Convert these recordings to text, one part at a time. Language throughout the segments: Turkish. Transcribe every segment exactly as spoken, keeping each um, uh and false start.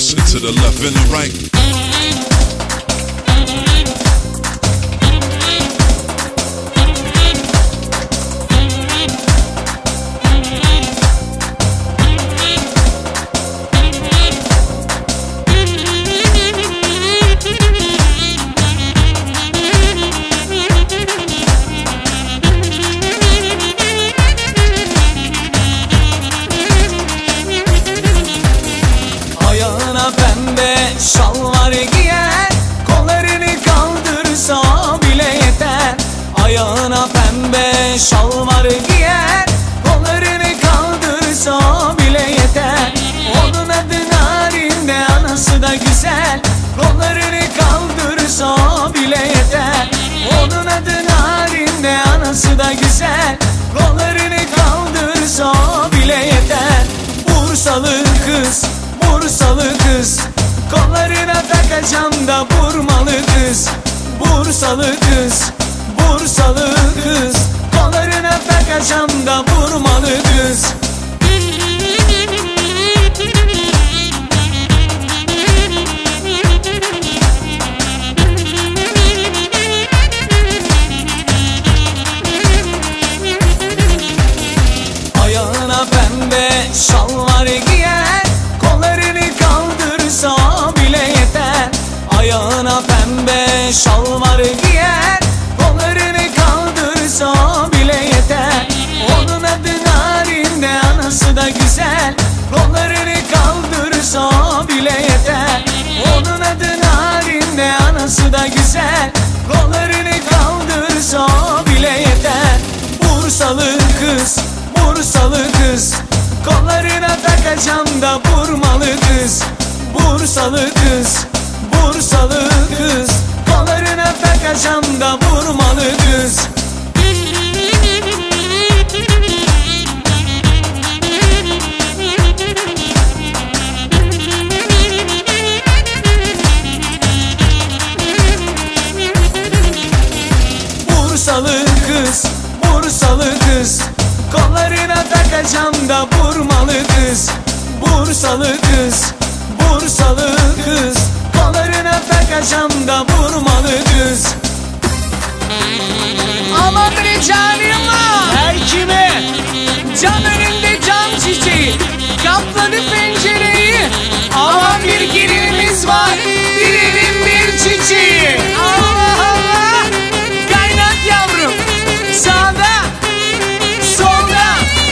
Switch it to the left and the right. Pembe şalvar giyer, kollarını kaldırsa bile yeter. Ayağına pembe şalvar giyer, kollarını kaldırsa bile yeter. Onun adı Narinde, anası da güzel, kollarını kaldırsa bile yeter. Onun adı Narinde, anası da güzel, kollarını kaldırsa bile yeter. Bursalı kız, Bursalı kız, kollarına takacağım da vurmalı kız. Bursalı kız, Bursalı kız, kollarına takacağım da vurmalı kız. Ayağına pembe şalvar giyer, kollarını kaldırsa bile yeter. Ayağına pembe şalvar giyer, kollarını kaldırsa bile yeter. Onun adı Narinde, anası da güzel, kollarını kaldırsa bile yeter. Onun adı Narinde, anası da güzel, kollarını kaldırsa bile yeter. Bursalı kız, Bursalı kız, kollarına takacağım da vurmalı kız. Bursalı kız, Bursalı kız, kollarına takacağım da vurmalı kız. Bursalı kız, Bursalı kız, kollarına takacağım da vurmalı kız. Bursalı kız, Bursalı kız, kollarına takacağım da vurmalı kız. Aman bre canım var. Her kime? Cam önünde cam çiçeği, kapladı pencereyi. Aman bir gelinimiz var, bir evin bir çiçeği. Allah Allah, kaynat yavrum, sağda solda.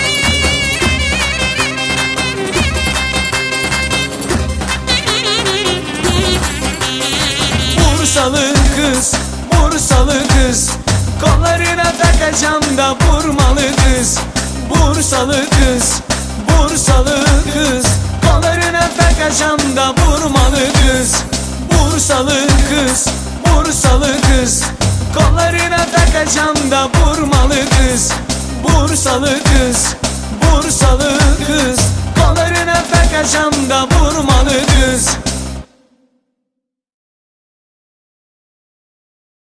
Bursalı kız, Bursalı kız, kollarına takacağım da vurmalı kız. Bursalı kız, Bursalı kız, kollarına takacağım da vurmalı kız. Bursalı kız, Bursalı kız, kollarına takacağım da vurmalı kız. Bursalı kız, Bursalı kız, kollarına takacağım da vurmalı kız.